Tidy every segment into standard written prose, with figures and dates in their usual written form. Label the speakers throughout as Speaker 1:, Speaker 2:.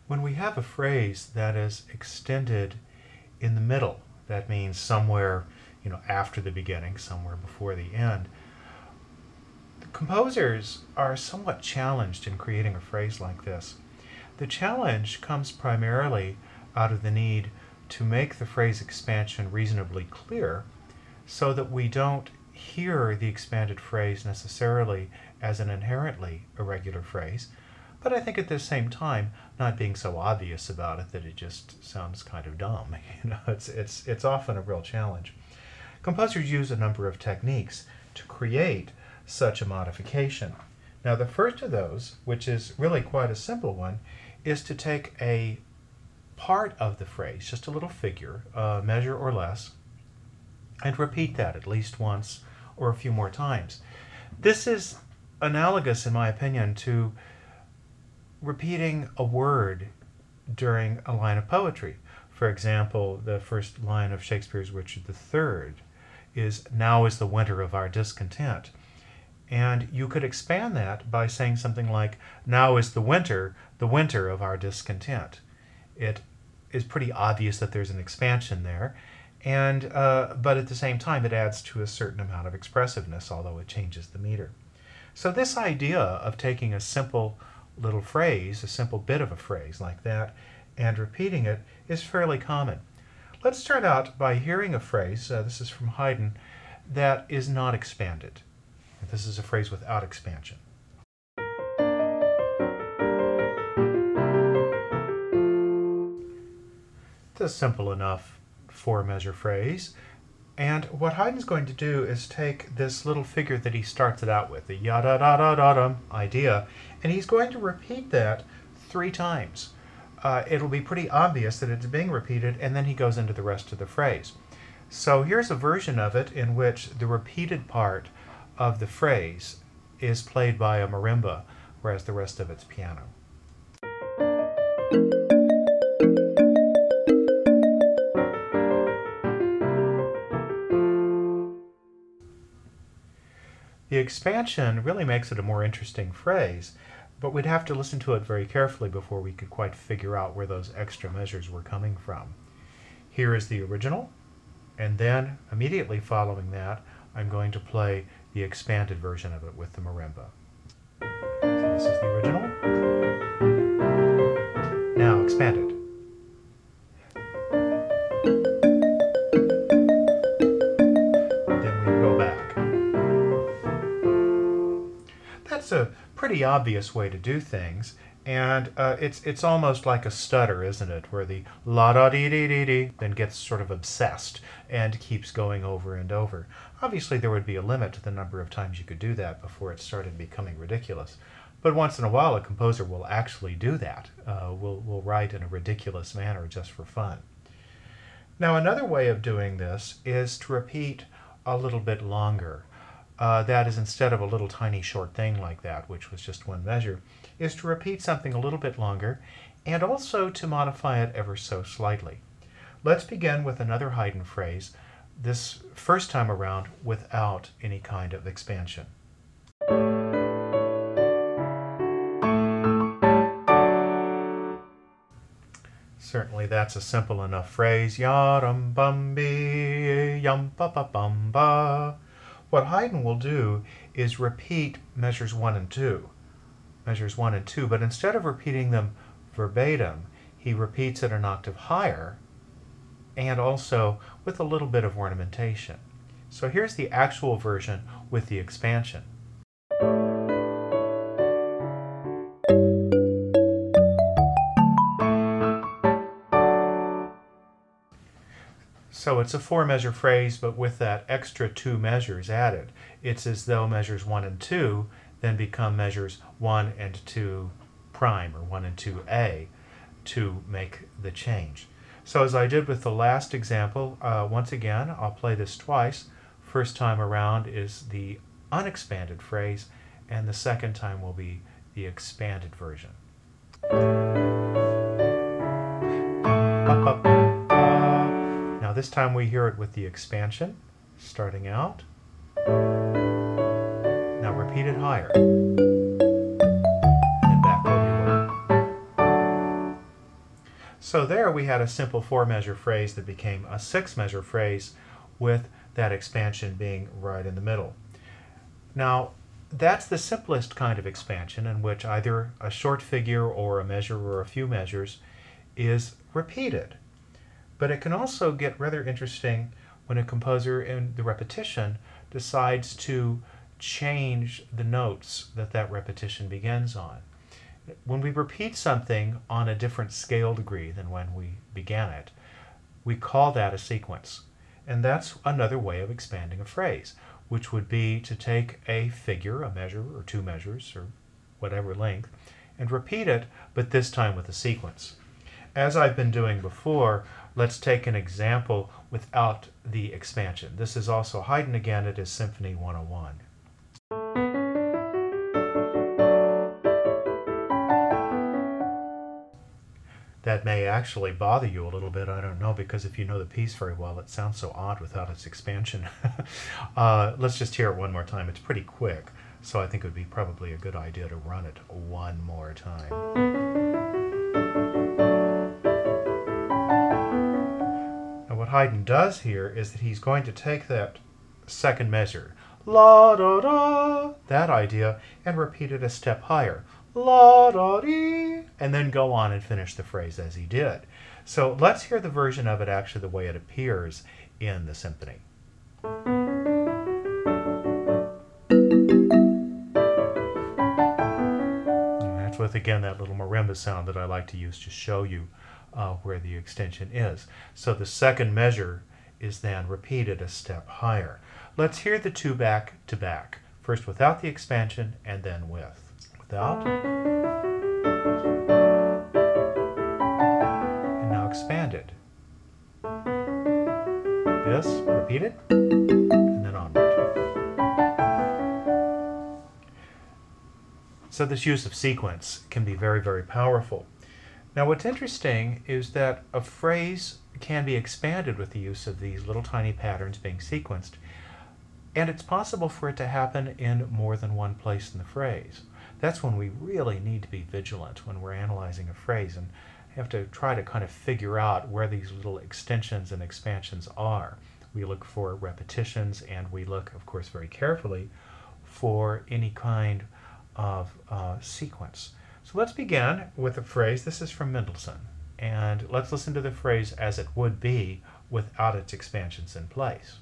Speaker 1: When we have a phrase that is extended in the middle, that means somewhere, after the beginning, somewhere before the end, the composers are somewhat challenged in creating a phrase like this. The challenge comes primarily out of the need to make the phrase expansion reasonably clear so that we don't hear the expanded phrase necessarily as an inherently irregular phrase, but I think at the same time not being so obvious about it that it just sounds kind of dumb. It's often a real challenge. Composers use a number of techniques to create such a modification. Now the first of those, which is really quite a simple one, is to take a part of the phrase, just a little figure, a measure or less, and repeat that at least once or a few more times. This is analogous, in my opinion, to repeating a word during a line of poetry. For example, the first line of Shakespeare's Richard III is, "Now is the winter of our discontent." And you could expand that by saying something like, "Now is the winter of our discontent." It is pretty obvious that there's an expansion there, and but at the same time it adds to a certain amount of expressiveness, although it changes the meter. So this idea of taking a simple little phrase, a simple bit of a phrase like that, and repeating it is fairly common. Let's start out by hearing a phrase, this is from Haydn, that is not expanded. This is a phrase without expansion. It's a simple enough four-measure phrase. And what Haydn's going to do is take this little figure that he starts it out with, the ya-da-da-da-da-dum idea, and he's going to repeat that 3 times. It'll be pretty obvious that it's being repeated, and then he goes into the rest of the phrase. So here's a version of it in which the repeated part of the phrase is played by a marimba, whereas the rest of it's piano. The expansion really makes it a more interesting phrase, but we'd have to listen to it very carefully before we could quite figure out where those extra measures were coming from. Here is the original, and then immediately following that, I'm going to play the expanded version of it with the marimba. So this is the original. Now expanded. Then we go back. That's a pretty obvious way to do things, and it's almost like a stutter, isn't it, where the la-da-dee-dee-dee-dee then gets sort of obsessed and keeps going over and over. Obviously there would be a limit to the number of times you could do that before it started becoming ridiculous, but once in a while a composer will actually do that. Will write in a ridiculous manner just for fun. Now another way of doing this is to repeat a little bit longer. That is, instead of a little tiny short thing like that, which was just one measure, is to repeat something a little bit longer and also to modify it ever so slightly. Let's begin with another Haydn phrase, this first time around without any kind of expansion. Certainly that's a simple enough phrase, ya-rum-bum-bee, yum-ba-ba-bum-ba. What Haydn will do is repeat measures 1 and 2, but instead of repeating them verbatim, he repeats it an octave higher and also with a little bit of ornamentation. So here's the actual version with the expansion. So it's a 4-measure phrase, but with that extra 2 measures added. It's as though measures 1 and 2 then become measures 1 and 2 prime, or 1 and 2A, to make the change. So as I did with the last example, once again, I'll play this twice. First time around is the unexpanded phrase, and the second time will be the expanded version. Now this time we hear it with the expansion, starting out. Now repeat it higher. And back where we were. So there we had a simple 4-measure phrase that became a 6-measure phrase with that expansion being right in the middle. Now, that's the simplest kind of expansion, in which either a short figure or a measure or a few measures is repeated. But it can also get rather interesting when a composer in the repetition decides to change the notes that that repetition begins on. When we repeat something on a different scale degree than when we began it, we call that a sequence. And that's another way of expanding a phrase, which would be to take a figure, a measure or 2 measures or whatever length, and repeat it, but this time with a sequence. As I've been doing before, let's take an example without the expansion. This is also Haydn again. It is Symphony 101. That may actually bother you a little bit, I don't know, because if you know the piece very well, it sounds so odd without its expansion. Let's just hear it one more time. It's pretty quick, so I think it would be probably a good idea to run it one more time. Now what Haydn does here is that he's going to take that second measure, la da da, that idea, and repeat it a step higher, la da dee, and then go on and finish the phrase as he did. So let's hear the version of it actually the way it appears in the symphony. And that's with, again, that little marimba sound that I like to use to show you where the extension is. So the second measure is then repeated a step higher. Let's hear the two back to back. First without the expansion and then with. Without. And now expanded. This, repeated, and then onward. So this use of sequence can be very, very powerful. Now what's interesting is that a phrase can be expanded with the use of these little tiny patterns being sequenced, and it's possible for it to happen in more than one place in the phrase. That's when we really need to be vigilant when we're analyzing a phrase and have to try to kind of figure out where these little extensions and expansions are. We look for repetitions, and we look, of course, very carefully for any kind of sequence. So let's begin with a phrase. This is from Mendelssohn, and let's listen to the phrase as it would be without its expansions in place.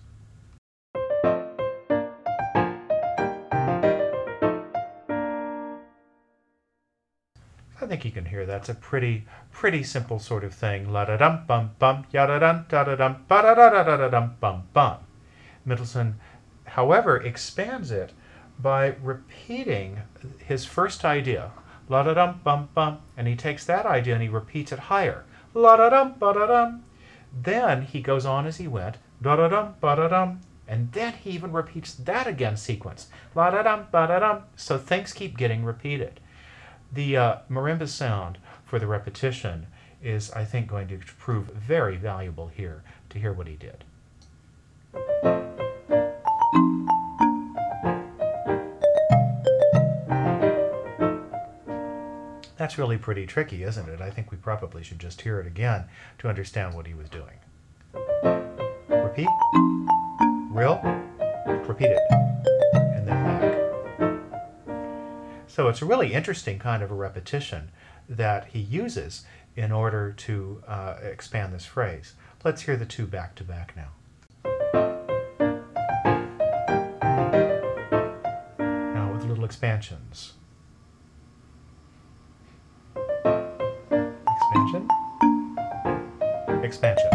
Speaker 1: I think you can hear that's a pretty simple sort of thing. La da dum bum bum, ya da dum da da dum ba da da da da da dum bum bum. Mendelssohn, however, expands it by repeating his first idea, la da dum bum bum, and he takes that idea and he repeats it higher, la da dum ba da dum. Then he goes on as he went, da da dum ba da dum, and then he even repeats that again sequence, la da dum ba da dum. So things keep getting repeated. The marimba sound for the repetition is, I think, going to prove very valuable here to hear what he did. That's really pretty tricky, isn't it? I think we probably should just hear it again to understand what he was doing. Repeat, real, repeat it, and then back. So it's a really interesting kind of a repetition that he uses in order to expand this phrase. Let's hear the two back to back now. Now with little expansions. Expansion. Expansion.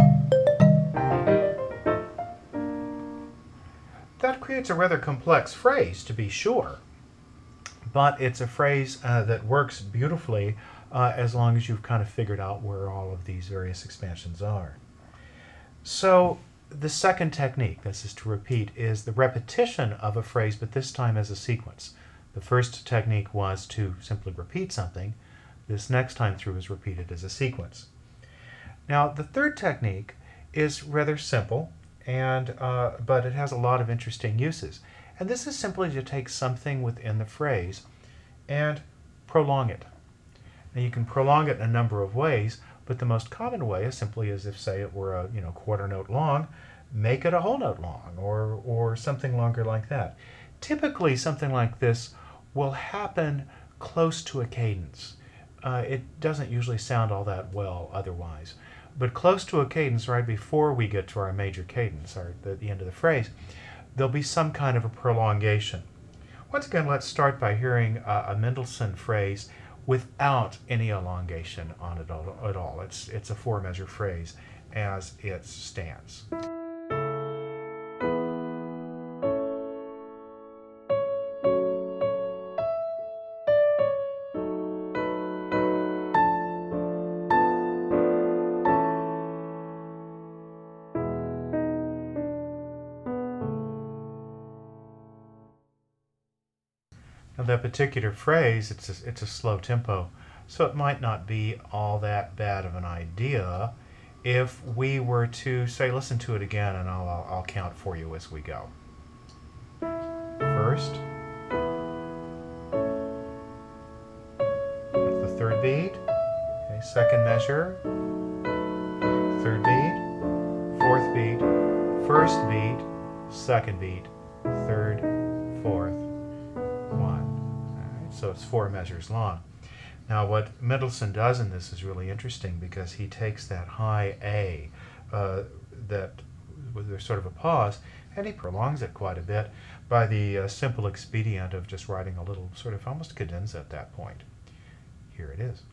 Speaker 1: That creates a rather complex phrase, to be sure. But it's a phrase that works beautifully as long as you've kind of figured out where all of these various expansions are. So the second technique, this is to repeat, is the repetition of a phrase, but this time as a sequence. The first technique was to simply repeat something. This next time through is repeated as a sequence. Now the third technique is rather simple, but it has a lot of interesting uses. And this is simply to take something within the phrase and prolong it. Now you can prolong it in a number of ways, but the most common way is simply as if, say, it were a quarter note long, make it a whole note long, or something longer like that. Typically, something like this will happen close to a cadence. It doesn't usually sound all that well otherwise, but close to a cadence, right before we get to our major cadence, or the end of the phrase, there'll be some kind of a prolongation. Once again, let's start by hearing a Mendelssohn phrase without any elongation on it at all. It's a four-measure phrase as it stands. Now that particular phrase, it's a slow tempo, so it might not be all that bad of an idea if we were to, say, listen to it again, and I'll count for you as we go. First, that's the third beat. Okay, second measure, third beat, fourth beat, first beat, second beat, third, fourth, one. All right, so it's four measures long. Now what Mendelssohn does in this is really interesting because he takes that high A that there's sort of a pause, and he prolongs it quite a bit by the simple expedient of just writing a little sort of almost cadenza at that point. Here it is.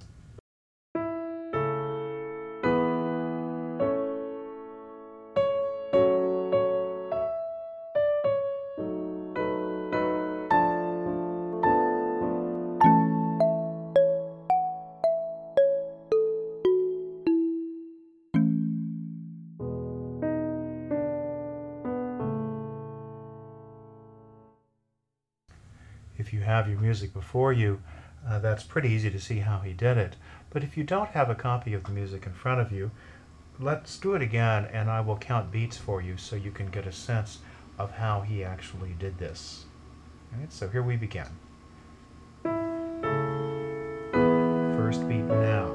Speaker 1: If you have your music before you, that's pretty easy to see how he did it. But if you don't have a copy of the music in front of you, let's do it again, and I will count beats for you so you can get a sense of how he actually did this. All right, so here we begin. First beat now.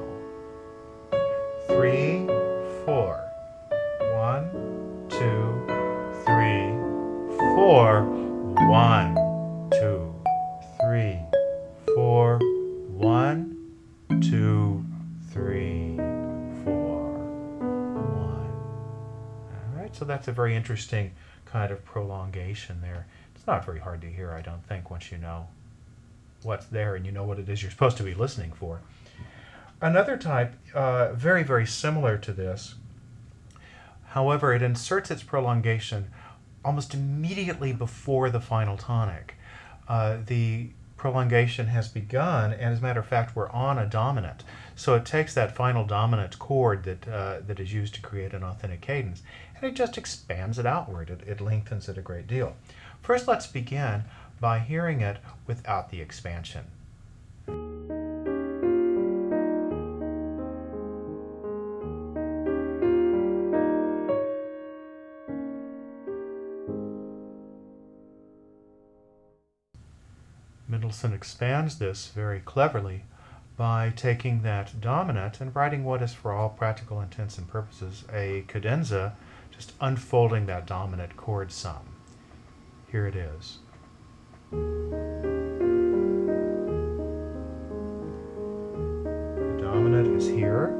Speaker 1: 3, 4. 1, 2, 3, 4. 1, 2, 3, 4. 1, 2, 3, 4. 1. All right, so that's a very interesting kind of prolongation there. It's not very hard to hear, I don't think, once you know what's there and you know what it is you're supposed to be listening for. Another type, very, very similar to this, however, it inserts its prolongation almost immediately before the final tonic. The prolongation has begun, and as a matter of fact, we're on a dominant. So it takes that final dominant chord that is used to create an authentic cadence, and it just expands it outward. It lengthens it a great deal. First, let's begin by hearing it without the expansion. Mendelssohn expands this very cleverly by taking that dominant and writing what is, for all practical intents and purposes, a cadenza, just unfolding that dominant chord sum. Here it is. The dominant is here.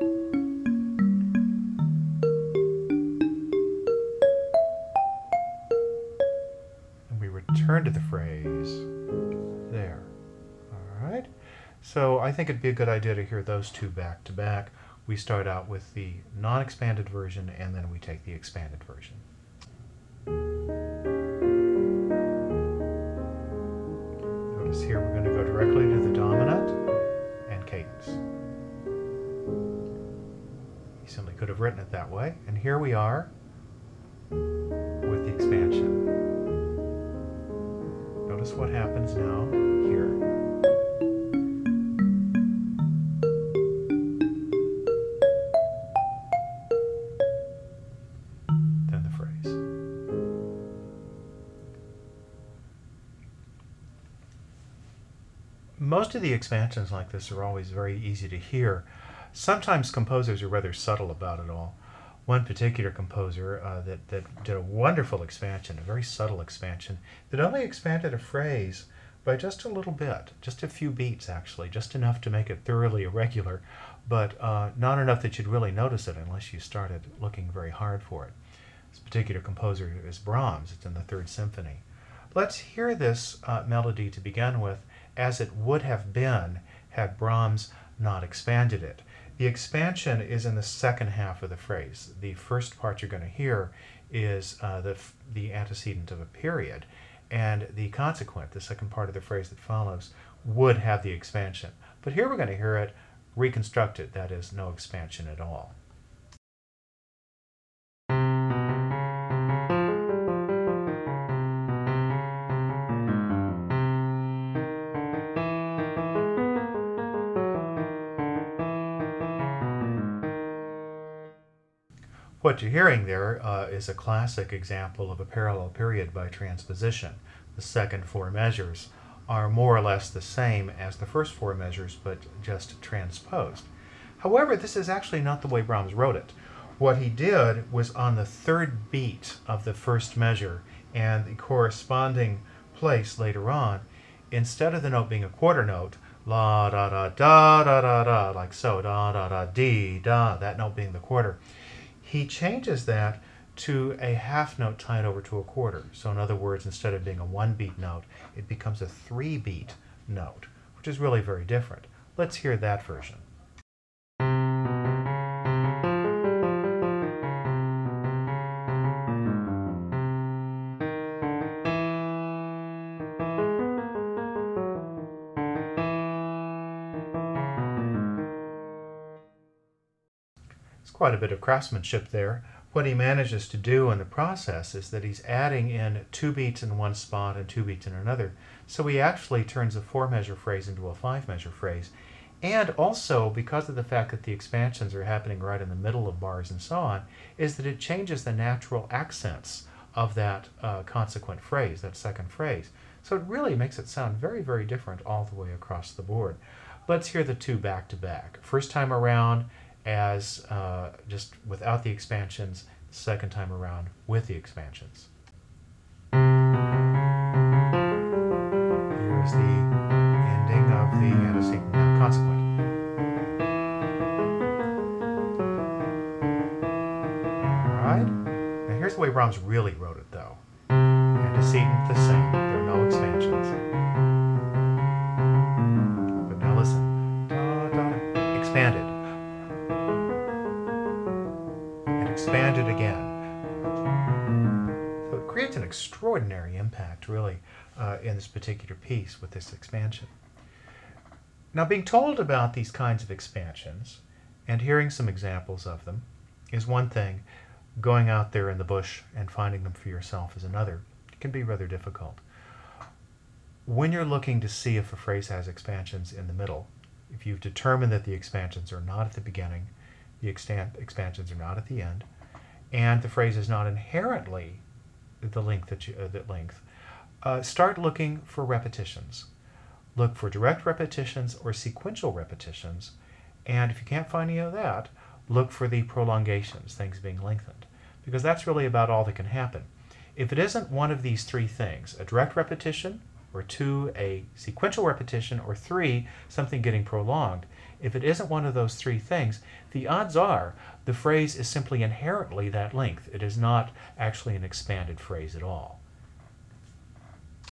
Speaker 1: And we return to the phrase there. All right. So I think it'd be a good idea to hear those two back to back. We start out with the non-expanded version, and then we take the expanded version. Notice here we're going to go directly to the dominant and cadence. You simply could have written it that way. And here we are with the expansion. Notice what happens now here. Then the phrase. Most of the expansions like this are always very easy to hear. Sometimes composers are rather subtle about it all. One particular composer that did a wonderful expansion, a very subtle expansion, that only expanded a phrase by just a little bit, just a few beats actually, just enough to make it thoroughly irregular, but not enough that you'd really notice it unless you started looking very hard for it. This particular composer is Brahms. It's in the Third Symphony. Let's hear this melody to begin with as it would have been had Brahms not expanded it. The expansion is in the second half of the phrase. The first part you're going to hear is the antecedent of a period, and the consequent, the second part of the phrase that follows, would have the expansion. But here we're going to hear it reconstructed, that is, no expansion at all. What you're hearing there is a classic example of a parallel period by transposition. The second four measures are more or less the same as the first four measures, but just transposed. However, this is actually not the way Brahms wrote it. What he did was on the third beat of the first measure and the corresponding place later on, instead of the note being a quarter note, la da da da da da da, like so, da da da dee da, that note being the quarter, he changes that to a half note tied over to a quarter. So in other words, instead of being a one beat note, it becomes a three beat note, which is really very different. Let's hear that version. Quite a bit of craftsmanship there. What he manages to do in the process is that he's adding in two beats in one spot and two beats in another. So he actually turns a four-measure phrase into a five-measure phrase. And also, because of the fact that the expansions are happening right in the middle of bars and so on, is that it changes the natural accents of that consequent phrase, that second phrase. So it really makes it sound very, very different all the way across the board. Let's hear the two back-to-back. First time around, as just without the expansions, the second time around with the expansions. Here's the ending of the antecedent and consequent. Alright, now here's the way Brahms really wrote it though. Antecedent the same, there are no expansions. But now listen, da, da, expanded. Expanded again. So it creates an extraordinary impact, really, in this particular piece with this expansion. Now, being told about these kinds of expansions and hearing some examples of them is one thing. Going out there in the bush and finding them for yourself is another. It can be rather difficult. When you're looking to see if a phrase has expansions in the middle, if you've determined that the expansions are not at the beginning, the expansions are not at the end, and the phrase is not inherently the length start looking for repetitions. Look for direct repetitions or sequential repetitions, and if you can't find any of that, look for the prolongations, things being lengthened, because that's really about all that can happen. If it isn't one of these three things, a direct repetition, or two, a sequential repetition, or three, something getting prolonged, if it isn't one of those three things, the odds are the phrase is simply inherently that length. It is not actually an expanded phrase at all.